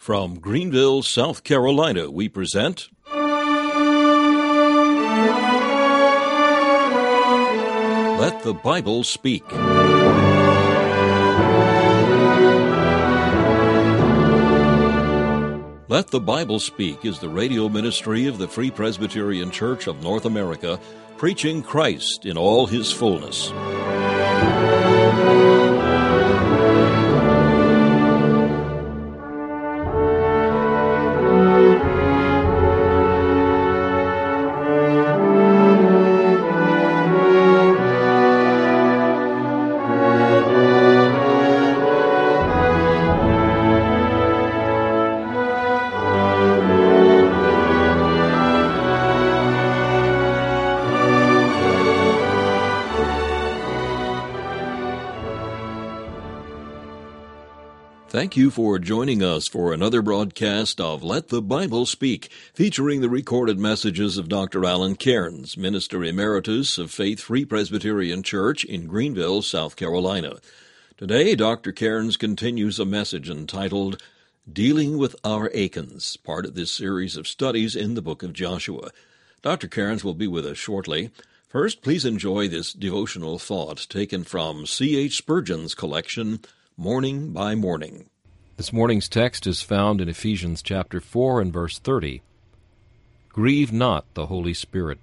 From Greenville, South Carolina, we present Let the Bible Speak. Let the Bible Speak is the radio ministry of the Free Presbyterian Church of North America, preaching Christ in all His fullness. Thank you for joining us for another broadcast of Let the Bible Speak, featuring the recorded messages of Dr. Alan Cairns, Minister Emeritus of Faith Free Presbyterian Church in Greenville, South Carolina. Today, Dr. Cairns continues a message entitled Dealing with Our Achans, part of this series of studies in the book of Joshua. Dr. Cairns will be with us shortly. First, please enjoy this devotional thought taken from C.H. Spurgeon's collection, Morning by Morning. This morning's text is found in Ephesians chapter 4 and verse 30. Grieve not the Holy Spirit.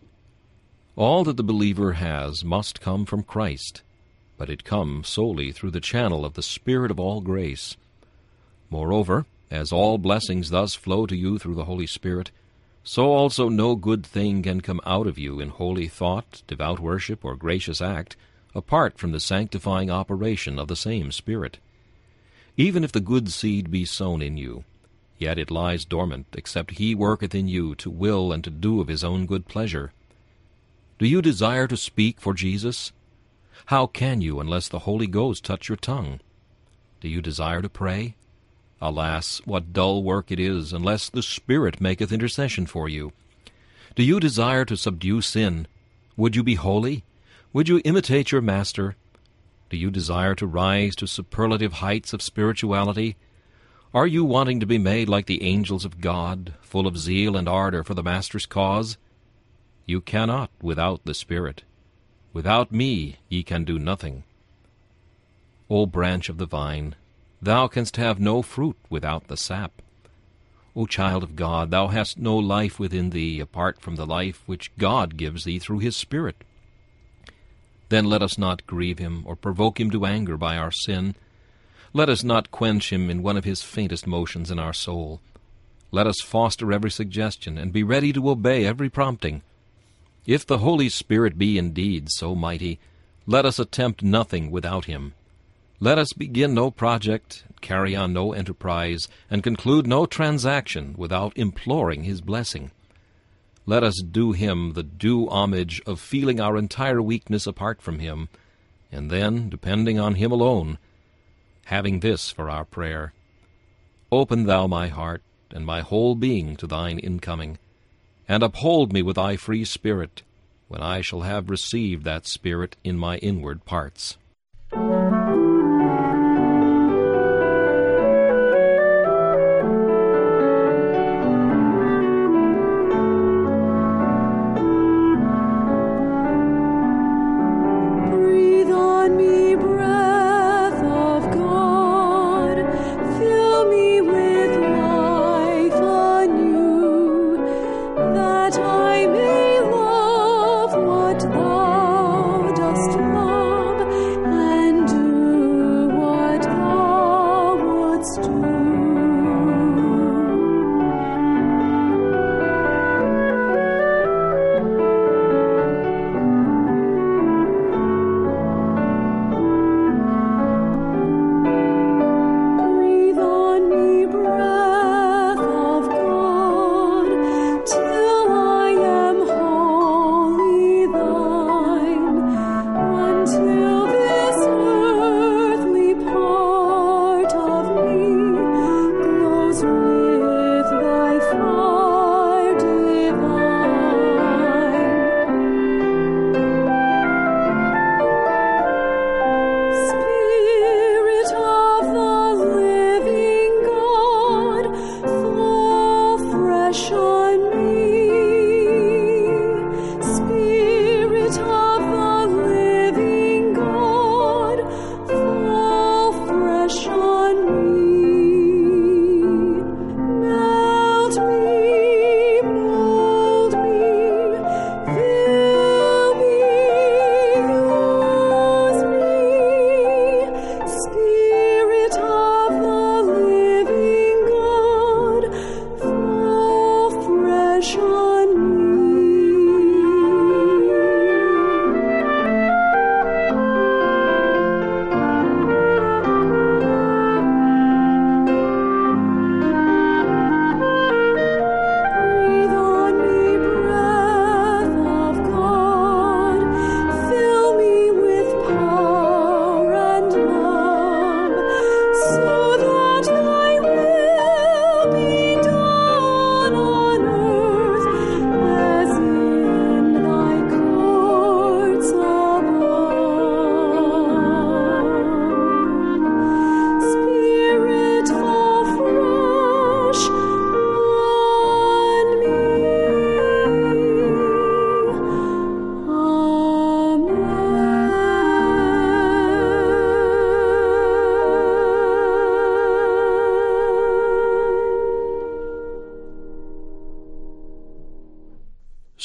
All that the believer has must come from Christ, but it comes solely through the channel of the Spirit of all grace. Moreover, as all blessings thus flow to you through the Holy Spirit, so also no good thing can come out of you in holy thought, devout worship, or gracious act, apart from the sanctifying operation of the same Spirit. Even if the good seed be sown in you, yet it lies dormant, except He worketh in you to will and to do of His own good pleasure. Do you desire to speak for Jesus? How can you unless the Holy Ghost touch your tongue? Do you desire to pray? Alas, what dull work it is, unless the Spirit maketh intercession for you. Do you desire to subdue sin? Would you be holy? Would you imitate your Master? Do you desire to rise to superlative heights of spirituality? Are you wanting to be made like the angels of God, full of zeal and ardor for the Master's cause? You cannot without the Spirit. Without me ye can do nothing. O branch of the vine, thou canst have no fruit without the sap. O child of God, thou hast no life within thee apart from the life which God gives thee through His Spirit. Then let us not grieve Him or provoke Him to anger by our sin. Let us not quench Him in one of His faintest motions in our soul. Let us foster every suggestion and be ready to obey every prompting. If the Holy Spirit be indeed so mighty, let us attempt nothing without Him. Let us begin no project, carry on no enterprise, and conclude no transaction without imploring His blessing. Let us do Him the due homage of feeling our entire weakness apart from Him, and then, depending on Him alone, having this for our prayer: Open Thou my heart and my whole being to Thine incoming, and uphold me with Thy free Spirit, when I shall have received that Spirit in my inward parts. That I may love what Thou dost love,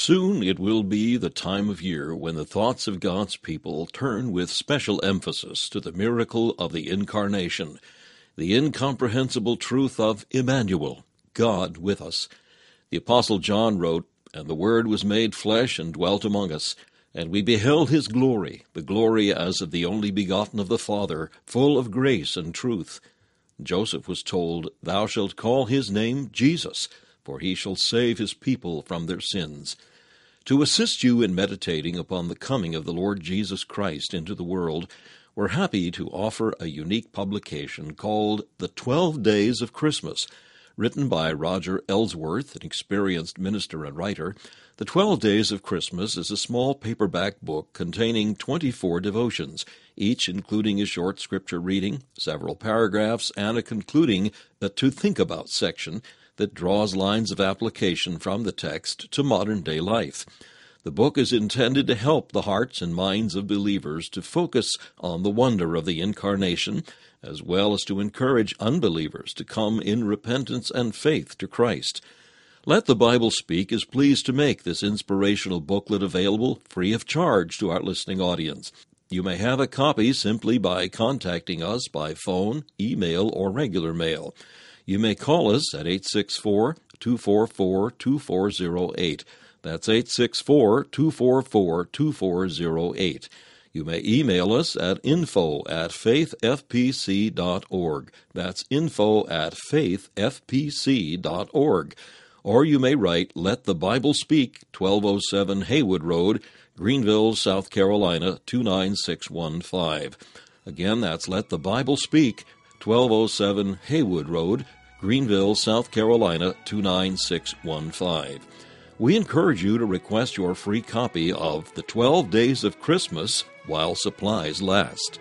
Soon it will be the time of year when the thoughts of God's people turn with special emphasis to the miracle of the Incarnation, the incomprehensible truth of Emmanuel, God with us. The Apostle John wrote, "And the Word was made flesh and dwelt among us, and we beheld his glory, the glory as of the only begotten of the Father, full of grace and truth." Joseph was told, "Thou shalt call his name Jesus, for he shall save his people from their sins." To assist you in meditating upon the coming of the Lord Jesus Christ into the world, we're happy to offer a unique publication called The 12 Days of Christmas. Written by Roger Ellsworth, an experienced minister and writer, The 12 Days of Christmas is a small paperback book containing 24 devotions, each including a short scripture reading, several paragraphs, and a concluding To Think About section that draws lines of application from the text to modern-day life. The book is intended to help the hearts and minds of believers to focus on the wonder of the Incarnation, as well as to encourage unbelievers to come in repentance and faith to Christ. Let the Bible Speak is pleased to make this inspirational booklet available free of charge to our listening audience. You may have a copy simply by contacting us by phone, email, or regular mail. You may call us at 864-244-2408. That's 864-244-2408. You may email us at info@faithfpc.org. That's info@faithfpc.org. Or you may write Let the Bible Speak, 1207 Haywood Road, Greenville, South Carolina, 29615. Again, that's Let the Bible Speak, 1207 Haywood Road, Greenville, South Carolina, 29615. We encourage you to request your free copy of The 12 Days of Christmas while supplies last.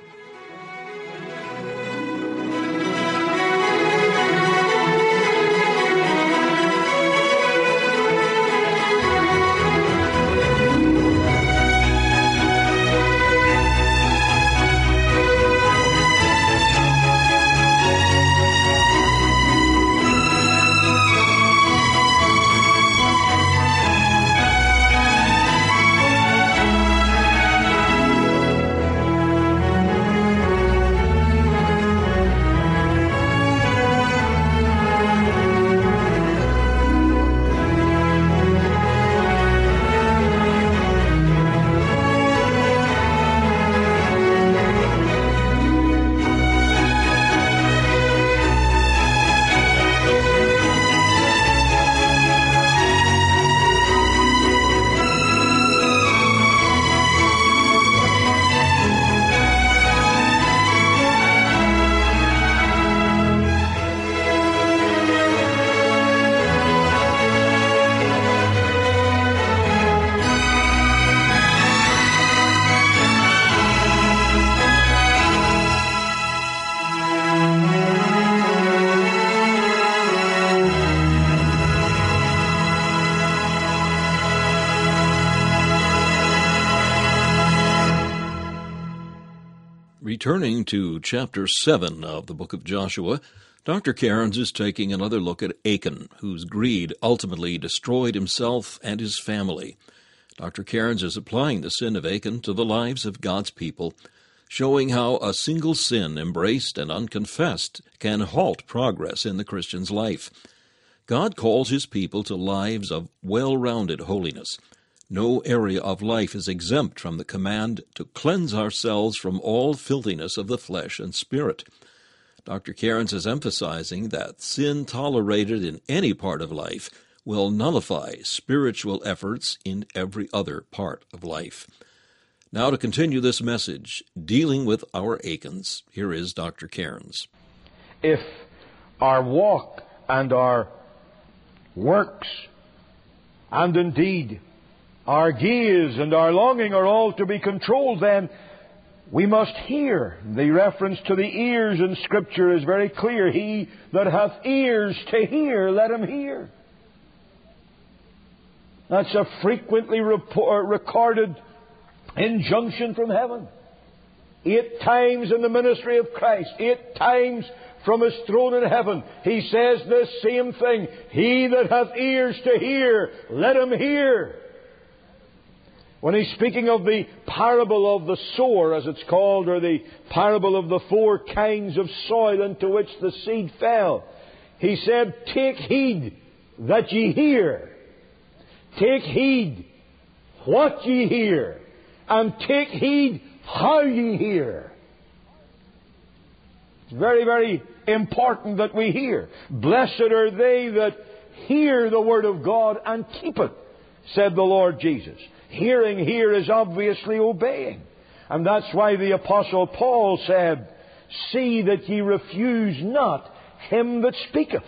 Returning to chapter 7 of the book of Joshua, Dr. Cairns is taking another look at Achan, whose greed ultimately destroyed himself and his family. Dr. Cairns is applying the sin of Achan to the lives of God's people, showing how a single sin embraced and unconfessed can halt progress in the Christian's life. God calls his people to lives of well-rounded holiness. No area of life is exempt from the command to cleanse ourselves from all filthiness of the flesh and spirit. Dr. Cairns is emphasizing that sin tolerated in any part of life will nullify spiritual efforts in every other part of life. Now to continue this message, dealing with our Achans, here is Dr. Cairns. If our walk and our works and indeed our gaze and our longing are all to be controlled, then we must hear. The reference to the ears in Scripture is very clear. He that hath ears to hear, let him hear. That's a frequently recorded injunction from heaven. 8 times in the ministry of Christ, 8 times from His throne in heaven, He says this same thing. He that hath ears to hear, let him hear. when he's speaking of the parable of the sower, as it's called, or the parable of the 4 kinds of soil into which the seed fell, he said, take heed that ye hear. Take heed what ye hear. And take heed how ye hear. It's very, very important that we hear. Blessed are they that hear the Word of God and keep it, said the Lord Jesus. Hearing here is obviously obeying. And that's why the Apostle Paul said, see that ye refuse not him that speaketh.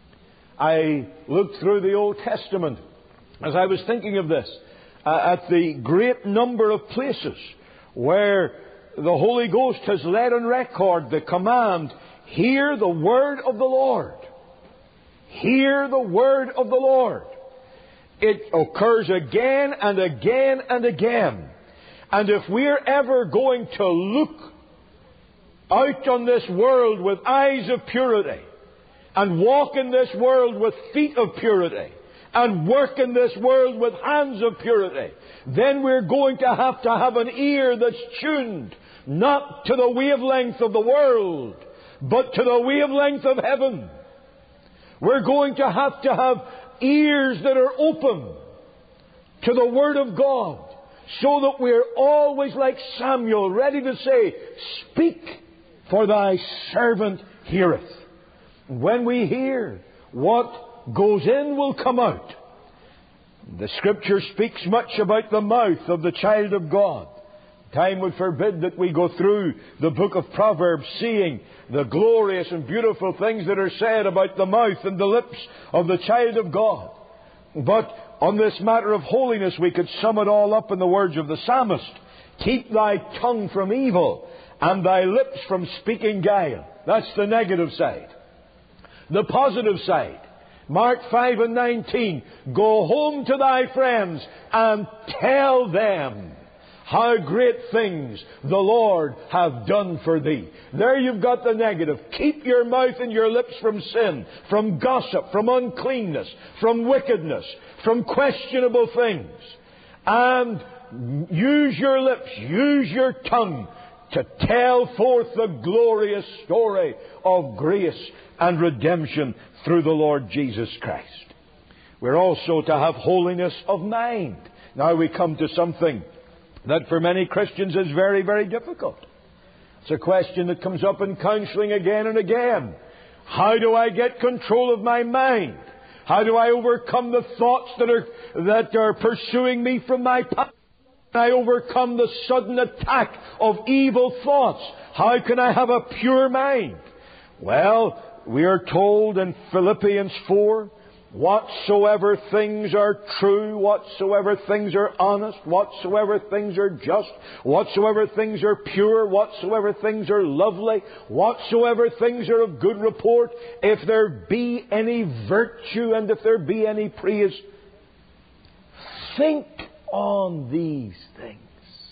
I looked through the Old Testament as I was thinking of this, at the great number of places where the Holy Ghost has led on record the command, hear the word of the Lord. Hear the word of the Lord. It occurs again and again and again. And if we're ever going to look out on this world with eyes of purity, and walk in this world with feet of purity, and work in this world with hands of purity, then we're going to have an ear that's tuned not to the wavelength of the world, but to the wavelength of heaven. We're going to have ears that are open to the Word of God, so that we're always like Samuel, ready to say, speak, for thy servant heareth. When we hear, what goes in will come out. The Scripture speaks much about the mouth of the child of God. Time would forbid that we go through the book of Proverbs, seeing the glorious and beautiful things that are said about the mouth and the lips of the child of God. But on this matter of holiness, we could sum it all up in the words of the psalmist. Keep thy tongue from evil, and thy lips from speaking guile. That's the negative side. The positive side, Mark 5 and 19, go home to thy friends and tell them how great things the Lord hath done for thee. There you've got the negative. Keep your mouth and your lips from sin, from gossip, from uncleanness, from wickedness, from questionable things. And use your lips, use your tongue to tell forth the glorious story of grace and redemption through the Lord Jesus Christ. We're also to have holiness of mind. Now we come to something that for many Christians is very, very difficult. It's a question that comes up in counseling again and again. How do I get control of my mind? How do I overcome the thoughts that are pursuing me from my past? How can I overcome the sudden attack of evil thoughts? How can I have a pure mind? Well, we are told in Philippians 4, whatsoever things are true, whatsoever things are honest, whatsoever things are just, whatsoever things are pure, whatsoever things are lovely, whatsoever things are of good report, if there be any virtue and if there be any praise, think on these things.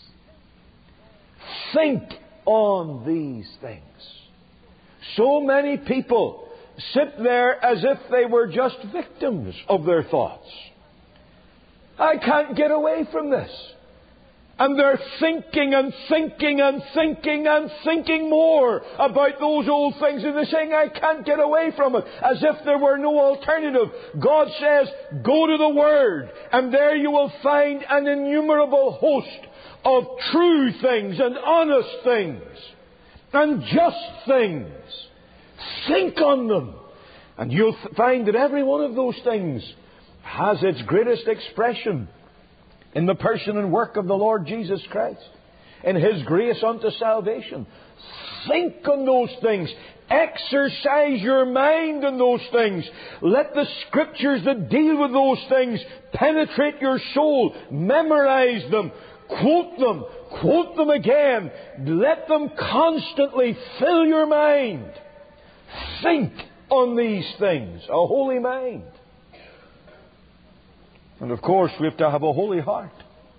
Think on these things. So many people sit there as if they were just victims of their thoughts. I can't get away from this. And they're thinking and thinking and thinking and thinking more about those old things. And they're saying, I can't get away from it. As if there were no alternative. God says, go to the Word. And there you will find an innumerable host of true things and honest things and just things. Think on them. And you'll find that every one of those things has its greatest expression in the person and work of the Lord Jesus Christ, in His grace unto salvation. Think on those things. Exercise your mind on those things. Let the Scriptures that deal with those things penetrate your soul. Memorize them. Quote them. Quote them again. Let them constantly fill your mind. Think on these things. A holy mind. And of course, we have to have a holy heart.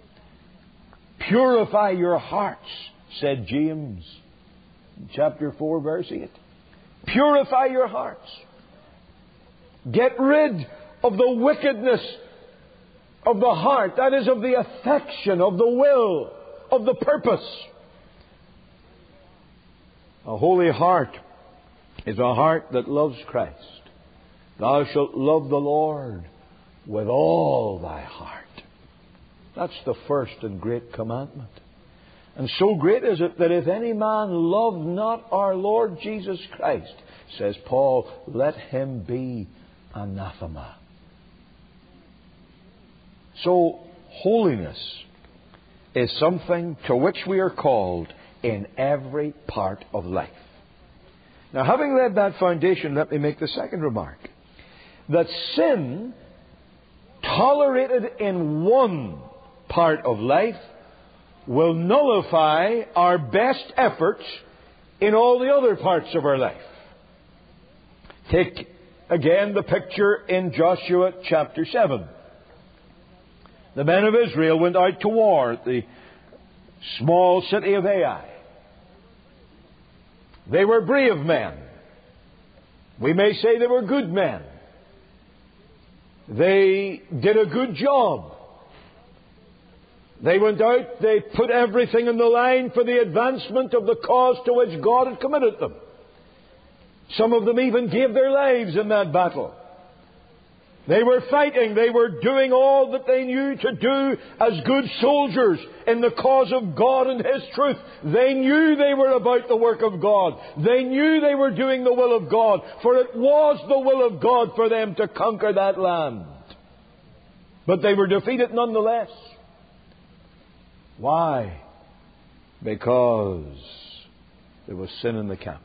Purify your hearts, said James, chapter 4, verse 8. Purify your hearts. Get rid of the wickedness of the heart, that is, of the affection, of the will, of the purpose. A holy heart is a heart that loves Christ. Thou shalt love the Lord with all thy heart. That's the first and great commandment. And so great is it that if any man love not our Lord Jesus Christ, says Paul, let him be anathema. So, holiness is something to which we are called in every part of life. Now, having laid that foundation, let me make the second remark. That sin, tolerated in one part of life, will nullify our best efforts in all the other parts of our life. Take again the picture in Joshua chapter 7. The men of Israel went out to war at the small city of Ai. They were brave men. We may say they were good men. They did a good job. They went out, they put everything on the line for the advancement of the cause to which God had committed them. Some of them even gave their lives in that battle. They were fighting. They were doing all that they knew to do as good soldiers in the cause of God and His truth. They knew they were about the work of God. They knew they were doing the will of God, for it was the will of God for them to conquer that land. But they were defeated nonetheless. Why? Because there was sin in the camp.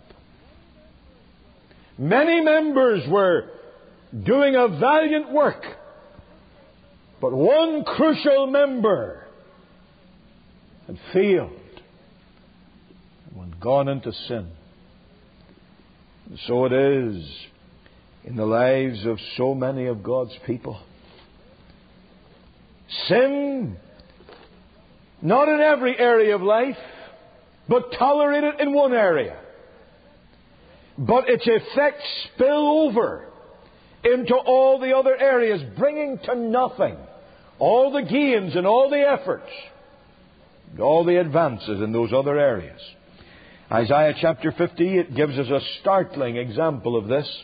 Many members were doing a valiant work, but one crucial member had failed and gone into sin. And so it is in the lives of so many of God's people. Sin, not in every area of life, but tolerated in one area. But its effects spill over into all the other areas, bringing to nothing all the gains and all the efforts, and all the advances in those other areas. Isaiah chapter 58 gives us a startling example of this.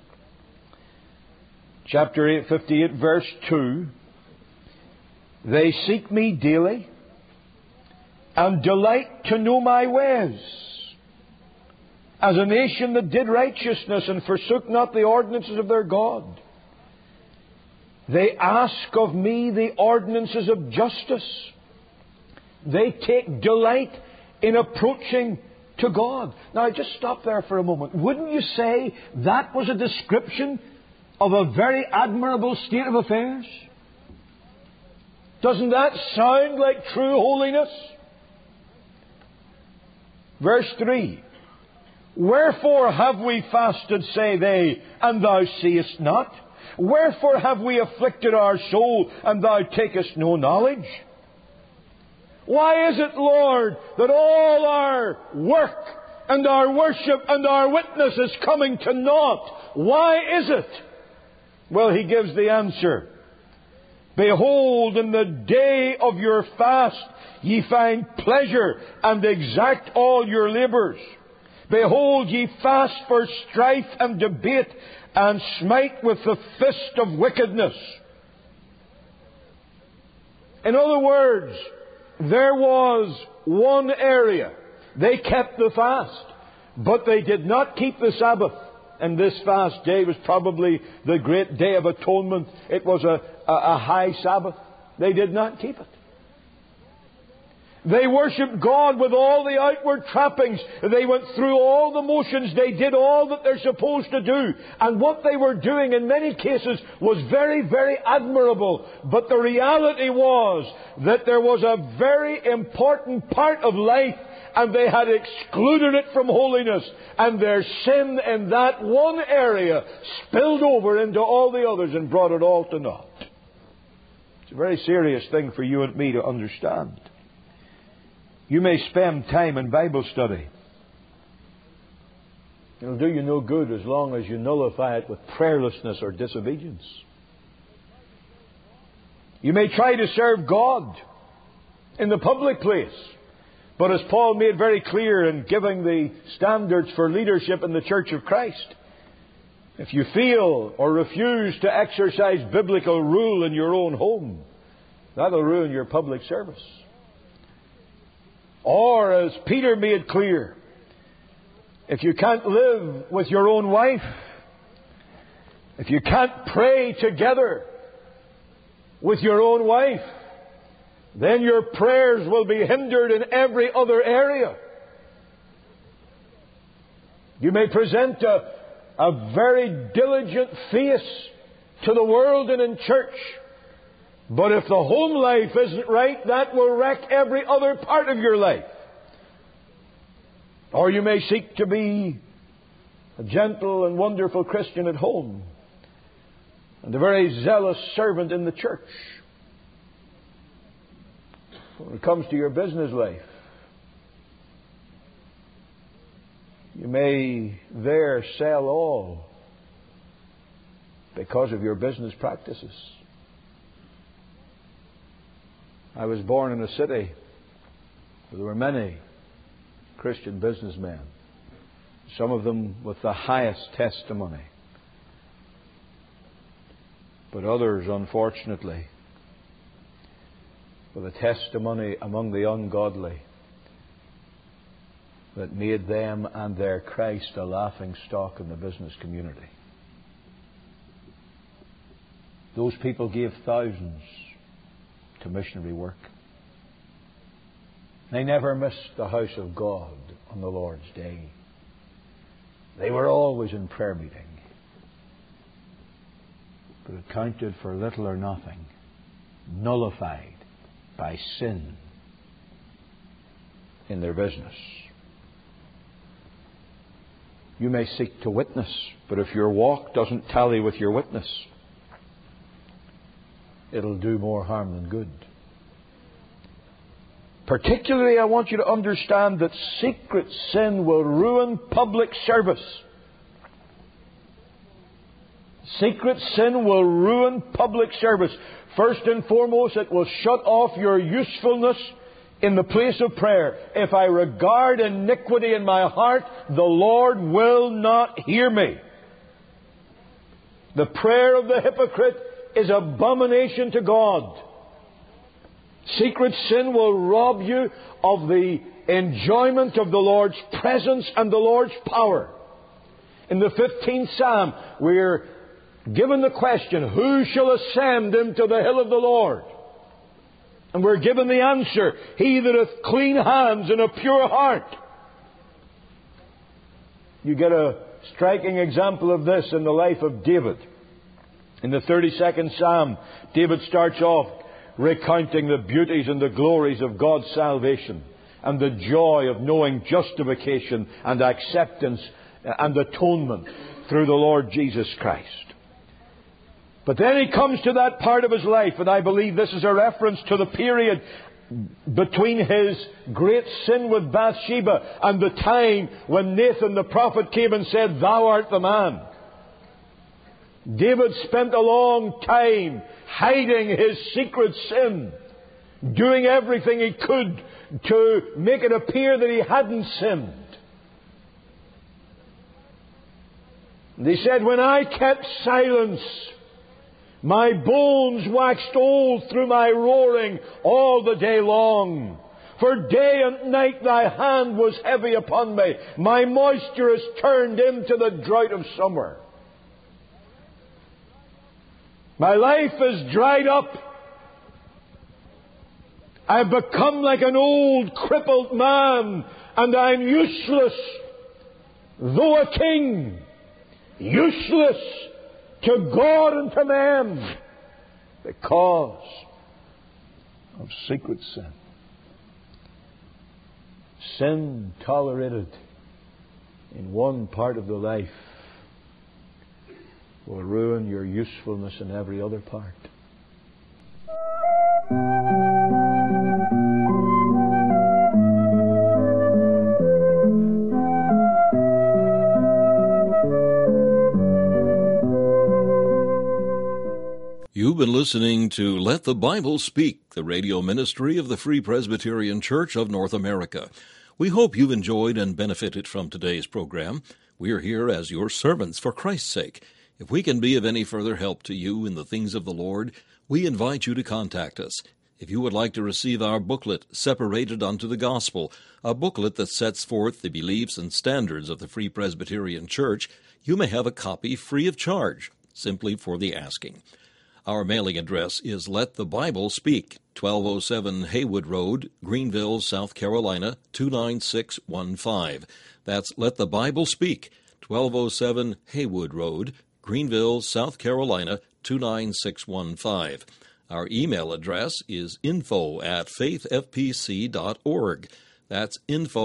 Chapter 58, verse 2. They seek me daily and delight to know my ways, as a nation that did righteousness and forsook not the ordinances of their God. They ask of me the ordinances of justice. They take delight in approaching to God. Now, just stop there for a moment. Wouldn't you say that was a description of a very admirable state of affairs? Doesn't that sound like true holiness? Verse 3. Wherefore have we fasted, say they, and thou seest not? Wherefore have we afflicted our soul, and thou takest no knowledge? Why is it, Lord, that all our work and our worship and our witness is coming to naught? Why is it? Well, He gives the answer. Behold, in the day of your fast ye find pleasure, and exact all your labours. Behold, ye fast for strife and debate, and smite with the fist of wickedness. In other words, there was one area. They kept the fast, but they did not keep the Sabbath. And this fast day was probably the great day of atonement. It was a high Sabbath. They did not keep it. They worshipped God with all the outward trappings. They went through all the motions. They did all that they're supposed to do. And what they were doing in many cases was very, very admirable. But the reality was that there was a very important part of life, and they had excluded it from holiness. And their sin in that one area spilled over into all the others and brought it all to naught. It's a very serious thing for you and me to understand. You may spend time in Bible study. It'll do you no good as long as you nullify it with prayerlessness or disobedience. You may try to serve God in the public place. But as Paul made very clear in giving the standards for leadership in the Church of Christ, if you fail or refuse to exercise biblical rule in your own home, that'll ruin your public service. Or, as Peter made clear, if you can't live with your own wife, if you can't pray together with your own wife, then your prayers will be hindered in every other area. You may present a very diligent face to the world and in church, but if the home life isn't right, that will wreck every other part of your life. Or you may seek to be a gentle and wonderful Christian at home and a very zealous servant in the church. When it comes to your business life, you may there sell all because of your business practices. I was born in a city where there were many Christian businessmen, some of them with the highest testimony, but others, unfortunately, with a testimony among the ungodly that made them and their Christ a laughing stock in the business community. Those people gave thousands to missionary work. They never missed the house of God on the Lord's day. They were always in prayer meeting. But it counted for little or nothing, nullified by sin in their business. You may seek to witness, but if your walk doesn't tally with your witness, it'll do more harm than good. Particularly, I want you to understand that secret sin will ruin public service. Secret sin will ruin public service. First and foremost, it will shut off your usefulness in the place of prayer. If I regard iniquity in my heart, the Lord will not hear me. The prayer of the hypocrite is abomination to God. Secret sin will rob you of the enjoyment of the Lord's presence and the Lord's power. In the 15th Psalm, we're given the question, who shall ascend into the hill of the Lord? And we're given the answer, he that hath clean hands and a pure heart. You get a striking example of this in the life of David. In the 32nd Psalm, David starts off recounting the beauties and the glories of God's salvation and the joy of knowing justification and acceptance and atonement through the Lord Jesus Christ. But then he comes to that part of his life, and I believe this is a reference to the period between his great sin with Bathsheba and the time when Nathan the prophet came and said, "Thou art the man." David spent a long time hiding his secret sin, doing everything he could to make it appear that he hadn't sinned. And he said, "When I kept silence, my bones waxed old through my roaring all the day long. For day and night thy hand was heavy upon me. My moisture is turned into the drought of summer. My life is dried up. I've become like an old crippled man, and I'm useless, though a king, useless to God and to men because of secret sin." Sin tolerated in one part of the life will ruin your usefulness in every other part. You've been listening to Let the Bible Speak, the radio ministry of the Free Presbyterian Church of North America. We hope you've enjoyed and benefited from today's program. We are here as your servants for Christ's sake. If we can be of any further help to you in the things of the Lord, we invite you to contact us. If you would like to receive our booklet, Separated unto the Gospel, a booklet that sets forth the beliefs and standards of the Free Presbyterian Church, you may have a copy free of charge, simply for the asking. Our mailing address is Let the Bible Speak, 1207 Haywood Road, Greenville, South Carolina, 29615. That's Let the Bible Speak, 1207 Haywood Road, Greenville, South Carolina, 29615. Our email address is info@faithfpc.org. That's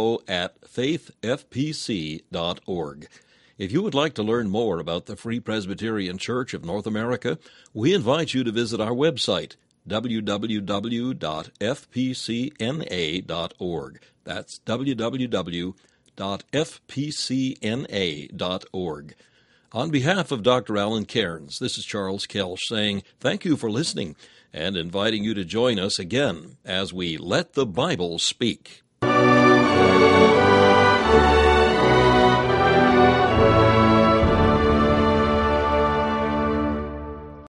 info@faithfpc.org. If you would like to learn more about the Free Presbyterian Church of North America, we invite you to visit our website, www.fpcna.org. That's www.fpcna.org. On behalf of Dr. Alan Cairns, this is Charles Kelsch saying thank you for listening and inviting you to join us again as we Let the Bible Speak.